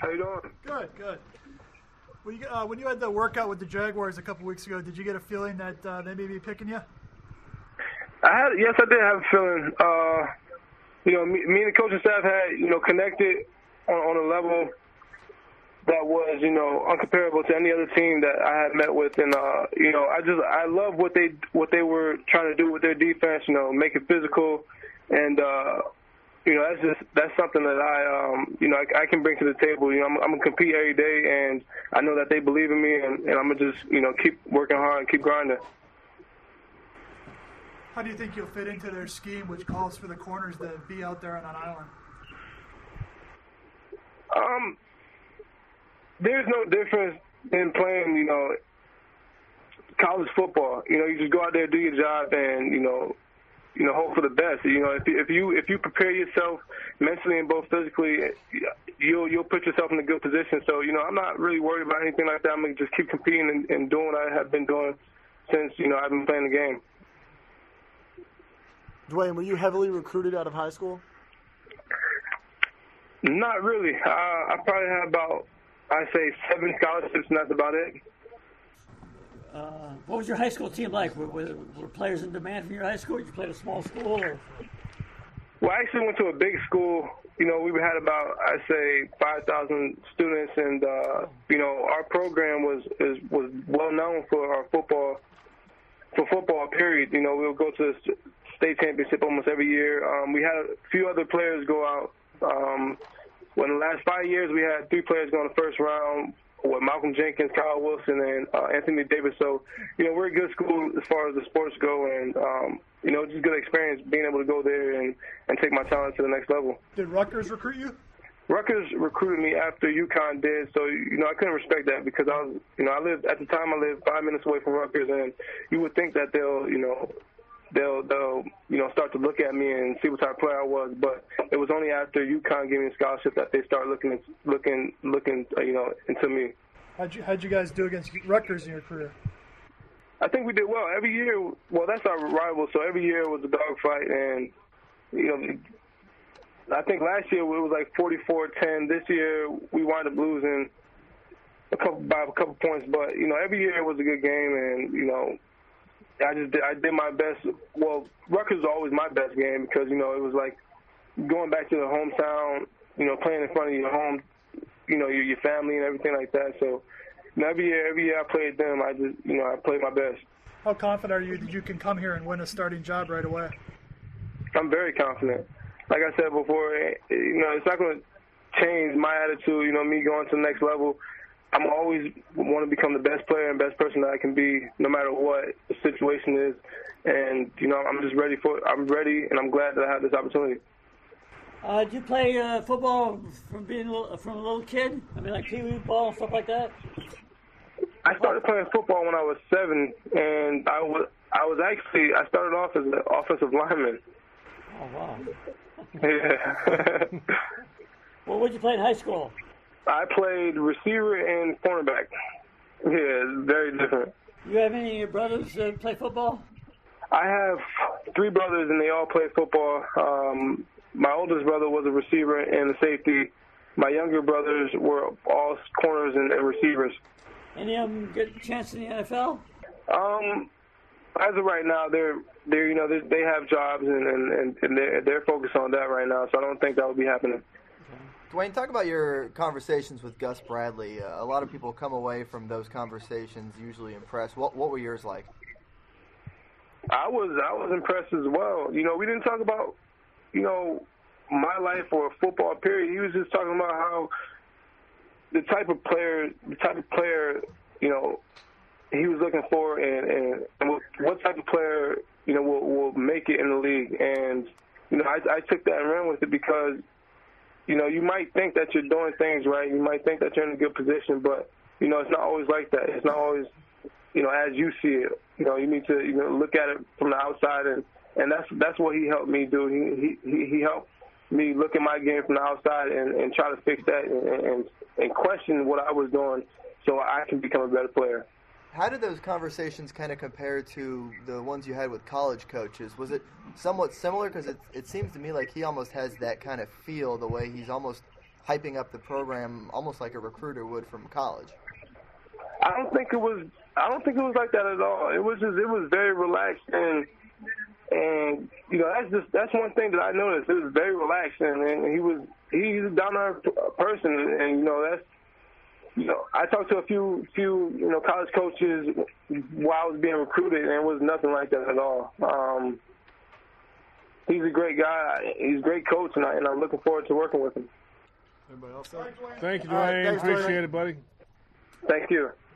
How you doing? Good, good. When you had the workout with the Jaguars a couple weeks ago, did you get a feeling that they may be picking you? Yes, I did have a feeling. Me and the coaching staff had, connected on a level that was, uncomparable to any other team that I had met with. And, I love what they were trying to do with their defense, make it physical. And, that's something that I can bring to the table. I'm going to compete every day, and I know that they believe in me, and I'm going to just, keep working hard and keep grinding. How do you think you'll fit into their scheme, which calls for the corners to be out there on an island? There's no difference in playing, college football. You just go out there, do your job, and, hope for the best. If you prepare yourself mentally and both physically, you'll put yourself in a good position. So, I'm not really worried about anything like that. I'm going to just keep competing and doing what I have been doing since, I've been playing the game. Dwayne, were you heavily recruited out of high school? Not really. I probably had about, I'd say, 7 scholarships, and that's about it. What was your high school team like? Were players in demand from your high school? Did you play at a small school? Or? Well, I actually went to a big school. We had about, I'd say, 5,000 students, and our program was well known for our football. For football, period. We'll go to the state championship almost every year. We had a few other players go out. In the last 5 years, we had 3 players go in the first round, with Malcolm Jenkins, Kyle Wilson, and Anthony Davis. So, we're a good school as far as the sports go, and, just good experience being able to go there and take my talent to the next level. Did Rutgers recruit you? Rutgers recruited me after UConn did, so, I couldn't respect that because I was, at the time I lived 5 minutes away from Rutgers, and you would think that they'll start to look at me and see what type of player I was. But it was only after UConn gave me a scholarship that they started looking into me. How'd you guys do against Rutgers in your career? I think we did well. Every year, that's our rival, so every year was a dogfight. And, I think last year it was like 44-10. This year we wound up losing by a couple points. But, every year it was a good game, and, I did my best. Well, Rutgers was always my best game because, it was like going back to the hometown, playing in front of your home, your family and everything like that. So every year I played them, I played my best. How confident are you that you can come here and win a starting job right away? I'm very confident. Like I said before, it's not going to change my attitude, me going to the next level. I'm always want to become the best player and best person that I can be, no matter what the situation is. And, I'm just ready for it. I'm ready, and I'm glad that I have this opportunity. Did you play football from a little kid? I mean, like pee-wee ball and stuff like that? I started playing football when I was 7, and I started off as an offensive lineman. Oh, wow. Yeah. Well, what did you play in high school? I played receiver and cornerback. Yeah, it's very different. You have any of your brothers play football? I have 3 brothers, and they all play football. My oldest brother was a receiver and a safety. My younger brothers were all corners and receivers. Any of them get a chance in the NFL? As of right now, they have jobs and they're focused on that right now. So I don't think that will be happening. Dwayne, talk about your conversations with Gus Bradley. A lot of people come away from those conversations usually impressed. What were yours like? I was impressed as well. We didn't talk about, my life or football period. He was just talking about how the type of player, he was looking for and what type of player, will make it in the league. And, I took that and ran with it because, you might think that you're doing things right. You might think that you're in a good position, but, it's not always like that. It's not always, as you see it. You need to, look at it from the outside, and that's what he helped me do. He helped me look at my game from the outside and try to fix that and question what I was doing so I can become a better player. How did those conversations kind of compare to the ones you had with college coaches? Was it somewhat similar? Because it seems to me like he almost has that kind of feel, the way he's almost hyping up the program almost like a recruiter would from college. I don't think it was like that at all. It was very relaxed, and you know, that's one thing that I noticed. It was very relaxed, and he's a down-to-earth person, and you know, that's, you know, I talked to a few you know, college coaches while I was being recruited, and it was nothing like that at all. He's a great guy. He's a great coach, and I'm looking forward to working with him. Anybody else? Thank you, Dwayne. All right, thanks, Appreciate Dwayne. it, buddy. Thank you.